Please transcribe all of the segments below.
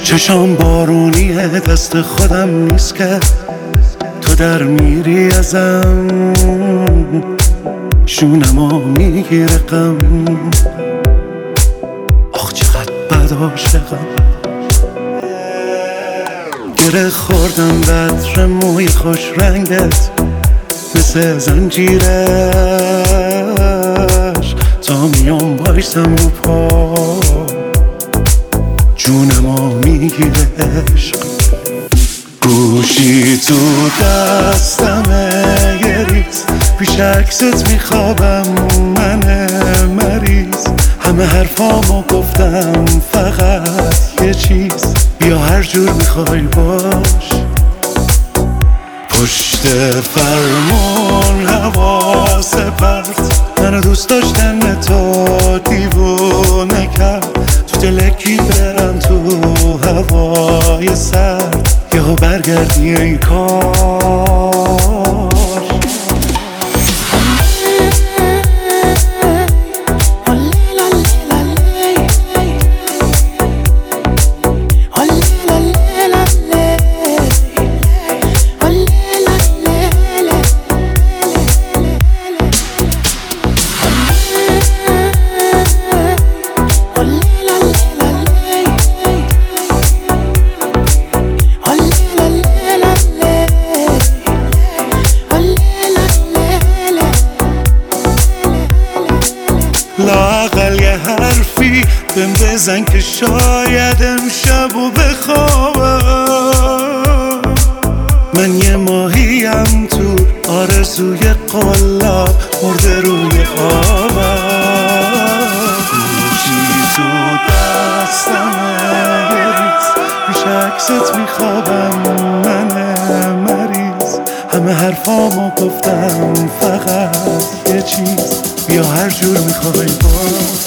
چشام بارونیه، دست خودم نیست که تو در میری ازم، شونمو میگیره غم. آخ چقدر بد عاشقم، گره خوردم بطر موی خوش رنگت مثل زنجیرش، تا میام بایستم رو پا جونمو میگیره عشق. گوشی تو دستمه یه ریز، پیش عکست میخوابم من مریض. همه حرفامو گفتم فقط یه چیز، بیا هر جور میخوای باش. پشت فرمون حواس پرت، منو دوست داشتن تو دیوونه کرد. تو دلکی برم تو هوای سرد، یهو برگردی ای کار. لااقل یه حرفی بهم بزن که شاید امشبو بخوابم. من یه ماهیم تو آرزوی قلاب، مرده روی آبم. گوشی تو دستمه یه ریز، پیش عکست میخوابم من مریض. همه حرفامو گفتم فقط یه چیز، بیا هر جور میخوای باز.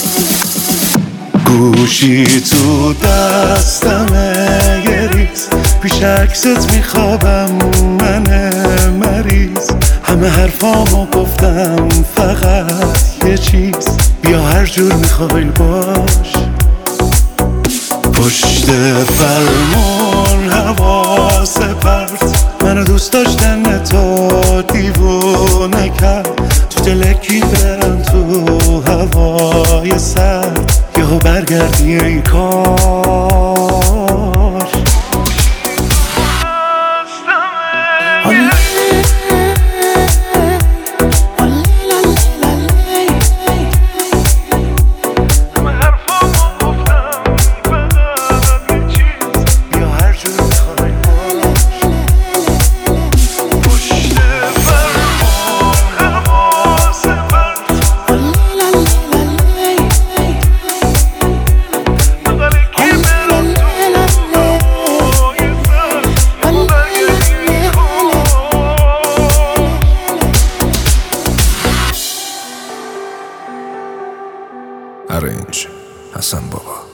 گوشی تو دستمه یه ریز، پیش عکست میخوابم من مریض. همه حرفامو گفتم فقط یه چیز، بیا هر جور میخوای باش. پشت فرمون حواس پرت، منو دوست داشتن تو دیوونه کرد. تو دلکی برم تو هوای سرد، یهو برگردی ای کار. Arrange Hassan Baba.